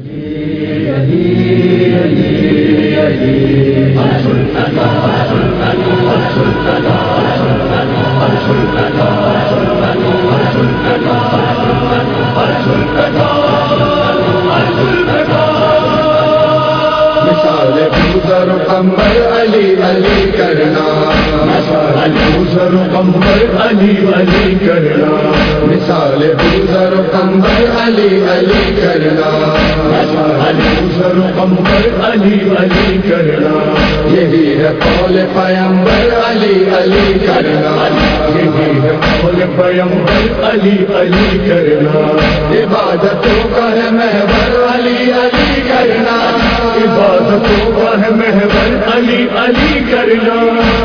بوزر قمر علی علی کرنا، بوزر قمر علی علی کرنا، مثال بوزر قمر علی علی کرنا، بوزر قمر علی علی کرنا، یہی ہے قول پیغمبر علی علی کرنا، یہی ہے قول پیغمبر علی علی کرنا، عبادتوں کا ہے محور علی علی کرنا، عبادتوں کا ہے محور علی علی کرنا،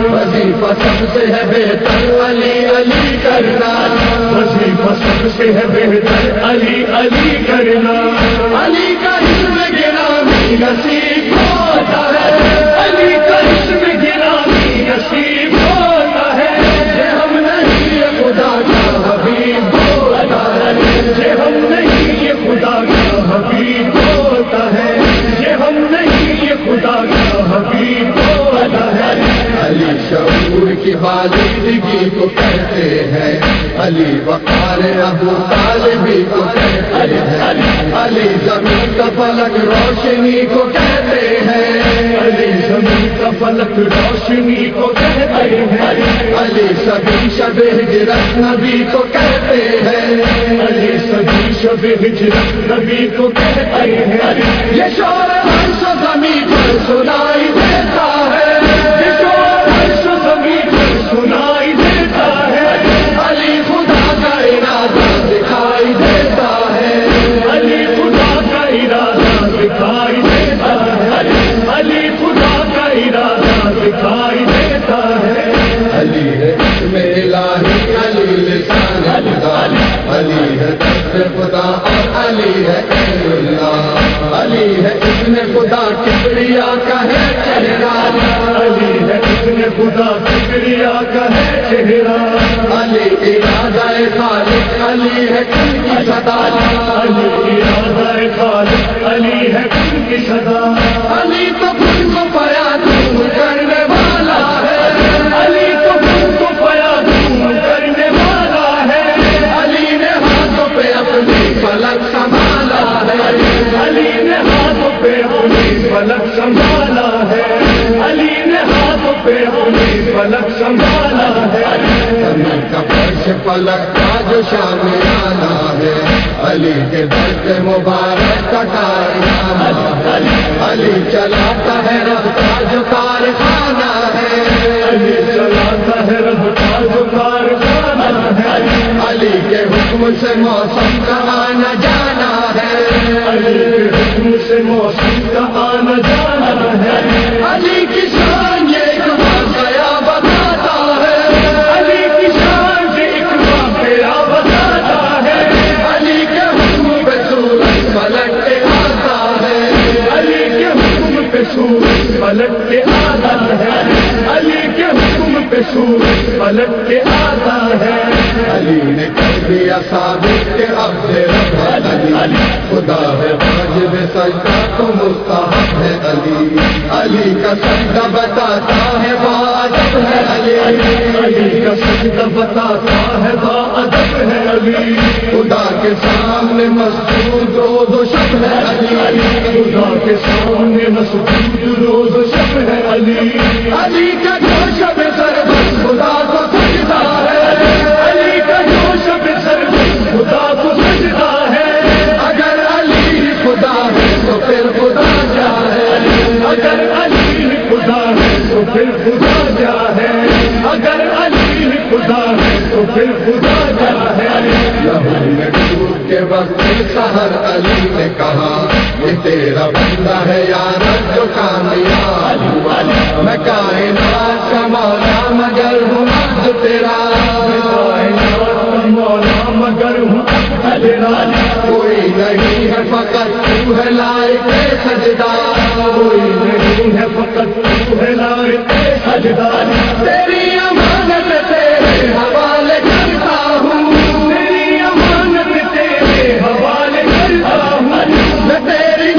وظیفہ سب سے ہے بہتر علی علی کرنا، وظیفہ سب سے ہے بہتر علی علی کرنا، علی کا اسم گرامی نصیب ہوتا ہے، علی کا اسم گرامی نصیب ہوتا ہے، یہ ہم نہیں یہ خدا کا حبیب ہوتا ہے، یہ ہم نہیں یہ خدا کا حبیب ہوتا ہے، یہ ہم نہیں یہ خدا کا حبیب ہوتا ہے، علی شعور کی والدگی کو کہتے ہیں، علی وقار ابو طالبی کو کہتے ہیں، علی زمین کا فلک روشنی کو کہتے ہیں، علی زمین کا فلک روشنی کو کہتے ہیں، علی سبھی شب ہجرت نبی کو کہتے ہیں، علی سبھی شب ہجرت نبی کو کہتے ہیں، یہ شور عرش و زمین پر سنائی دیتا ہے، یہ شور عرش و زمین پر سنائی دیتا ہے، علی خدا کا ارادہ دکھائی دیتا ہے، علی خدا کا ارادہ دکھائی دیتا ہے، علی خدا کا ارادہ دکھائی دیتا ہے، علی ہے اسم الہی علی لسان خدا، علی ہے دست خدا اور علی ہے عین اللہ، علی ہے ابن خدا کبریا کا ہے چہرہ، علی ہے ابن خدا کبریا کا ہے چہرہ، علی ارادہ خالق علی ہے کن کی صدا، علی ارادہ خالق علی ہے کن کی صدا، علی تو کن کو پیا دور کرنے والا ہے، علی تو کن کو پیا دور کرنے والا ہے، علی نے ہاتھوں پہ اپنی فلک سنبھالا ہے، علی نے ہاتھوں پہ اپنی فلک سنبھالا ہے، علی نے ہاتھوں پہ اپنی فلک سنبھالا ہے، زمین کا فرش فلک کا جو شامیانہ ہے، علی کے درد مبارک کا کارخانہ ہے، علی چلاتا ہے رب کا جو کارخانہ ہے، علی چلاتا ہے رب کا جو کارخانہ ہے، علی کے حکم سے موسم کا آنا جانا ہے، علی کے حکم سے موسم کا آنا جانا ہے، علی کی شان یہ ایک واقعہ بتاتا ہے، علی کی شان یہ ایک واقعہ بتاتا ہے، علی کے حکم پہ سورج پلٹ کے آتا ہے، علی کے حکم پہ سورج پلٹ کے آتا ہے، علی کے حکم پہ سورج پلٹ کے آتا ہے، علی نے کر دیا ثابت کہ اب سے رب ہے علی، خدا ہے واجب سجدہ تو مستحب ہے علی، علی کا سجدہ بتاتا ہے باادب ہے علی، علی کا سجدہ بتاتا ہے باادب ہے علی، خدا کے سامنے مسجود روز و شب ہے علی، خدا کے سامنے مسجود روز و شب ہے علی، علی کا جو شب سربست خدا کو سجدہ ہے، علی کا جو شب سربست خدا کو سجدہ ہے، اگر علی خدا ہے تو پھر خدا کیا ہے، اگر علی خدا ہے تو پھر خدا کیا ہے، اگر علی خدا ہے تو پھر خدا کیا ہے، لہو میں ڈوب کے وقت سحر علی نے کہا یہ تیرا بندہ ہے یار جو کامیاب، میں کائنات کا مولا مگر ہوں عبد تیرا، میں کائنات کا مولا مگر ہوں عبد تیرا، کوئی نہیں ہے فقط تو ہے لائق سجدہ، کوئی نہیں ہے فقط تو ہے لائق سجدہ، تیری امانت تیرے حوالے کرتا ہوں، تیری امانت تیرے حوالے کرتا ہوں، میں تیری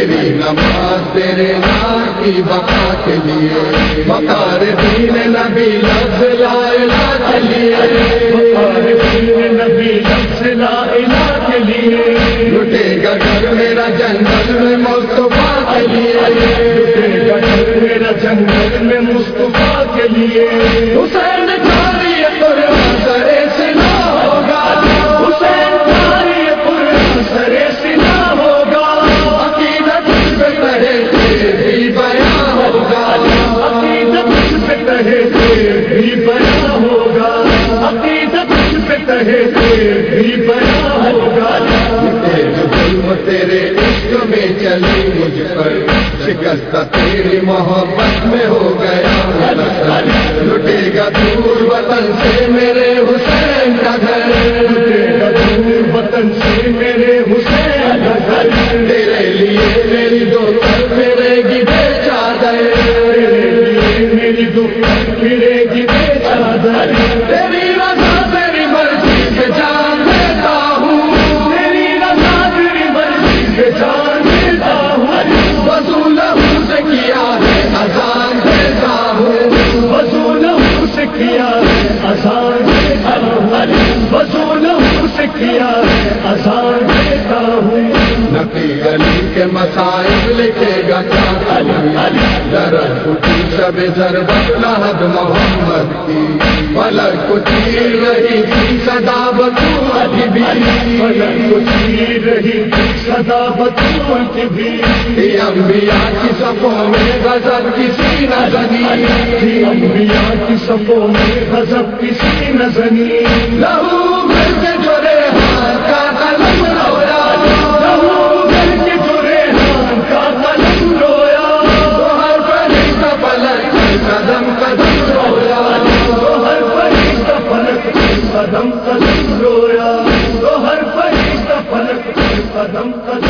میری نماز تیرے نام کی بقا کے لیے، وقار دین نبی لفظ لا الہ کے لیے، وقار دین نبی لفظ لا الہ کے لیے، لٹے گا گھر میرا جنگل میں مصطفیٰ کے لیے، لٹے گا گھر میرا جنگل میں مصطفیٰ کے لیے، حسین جاری قرآن سرے سنا ہوگا، حسین جاری قرآن سرے سنا ہوگا، عقیدت پہ کہے بھی بیان ہوگا، عقیدت پہ کہے بھی بیان ہوگا، عقیدت پہ کہے بھی بیان ہوگا، تیرے عشق میں چلی مجھ پر شکست تیری محبت میں ہو گیا، لٹے گا دور وطن سے میرے حسین کا گھر، لٹے گا دور وطن سے میرے حسین کا گھر، تیرے لیے میری دو پھرے گی بے چادر، تیرے لیے میری دو پھرے گی بے چادر، تیری رضا تیری مرضی سے جان دیتا ہوں، تیری رضا تیری مرضی سے جان دیتا ہوں، وضو لہو سے کیا ہے اذان دیتا ہوں، وضو لہو سے کیا ہے اذان دیتا ہوں، وضو لہو سے کیا ہے اذان دیتا ہوں، نقی علی کے مسائل لکھے گا کیا علی، درد اٹھی شب ضربت لہب محمد کی، فلک کو چیر رہی تھی صدا بطول کی بھی، فلک کو چیر رہی تھی صدا بطول کی بھی، یہ انبیاء کی صفوں میں غضب کسی نہ زنی، یہ انبیاء کی صفوں میں غضب کسی نہ زنی، لہو گھر کے جو ریحان کا قلم رویا، لہو گھر کے جو ریحان کا قلم رویا، تو ہر فرشتہ پلٹ قدم قدم رویا، تو ہر فرشتہ پلٹ قدم قدم رویا، تو ہر فرشتہ پلٹ قدم قدم